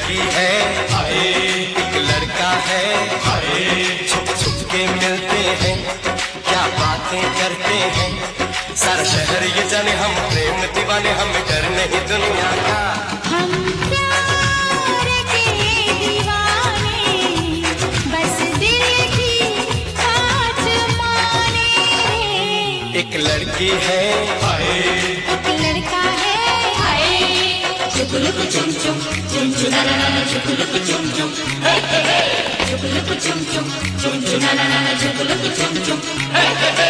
लड़की है, एक लड़का है, छुप छुप के मिलते हैं, क्या बातें करते हैं, सारा शहर ये जाने हम प्रेम दीवाने, हम डर नहीं दुनिया का। हम प्यार के दीवाने, बस दिल की बात माने। एक लड़की है, एक लड़का है, चुकुलुक चुम चुम चुम चुम ना ना ना, चुकुलुक चुम चुम, हे हे हे, चुकुलुक चुम चुम चुम चुम ना ना ना, चुकुलुक चुम चुम, हे हे हे।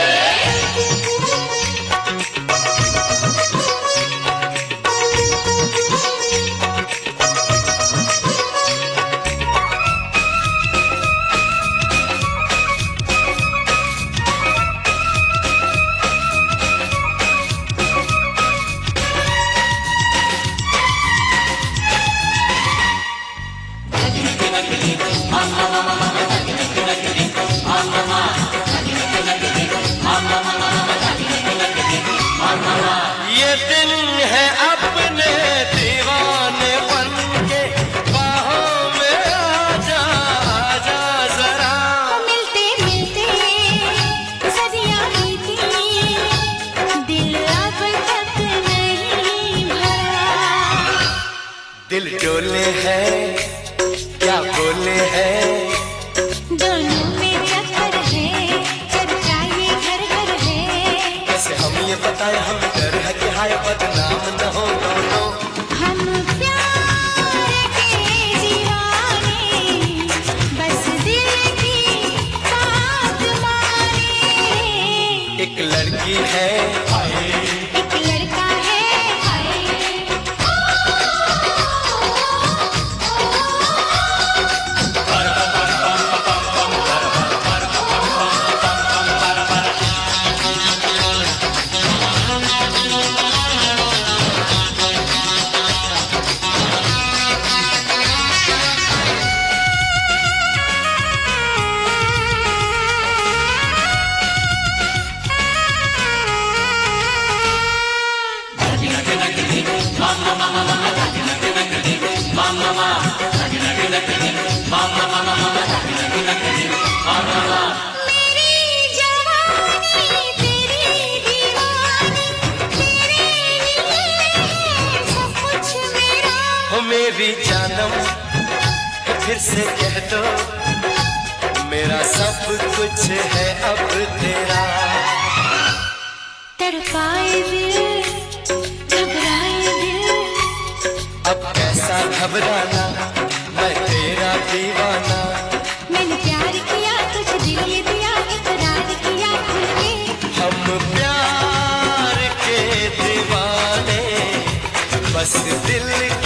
ये दिन है अपने दीवाने बन के, बाहों में आजा आजा जरा। मिलते मिलते सदियां बीती, दिल अब तक नहीं भरा। दिल डोले है, क्या बोले है, दोनों में चक्कर है, चर्चा ये घर घर है। कैसे हम ये बताए, हम डर है कि हाय बदनाम न हो दोनों। हम प्यार के दीवाने, बस दिल की बात माने। एक लड़की है, एक लड़का है, मेरी जवानी तेरी दीवानी, तेरे लिए सब कुछ मेरा। हो मेरी जानम, फिर से कह दो, मेरा सब कुछ है अब तेरा। तड़पाए दिल, घबराए दिल, अब कैसा घबराना, मैं तेरा दीवाना। मैंने प्यार किया, तुझे दिल ये दिया, इकरार किया खुल के। हम प्यार के दीवाने, बस दिल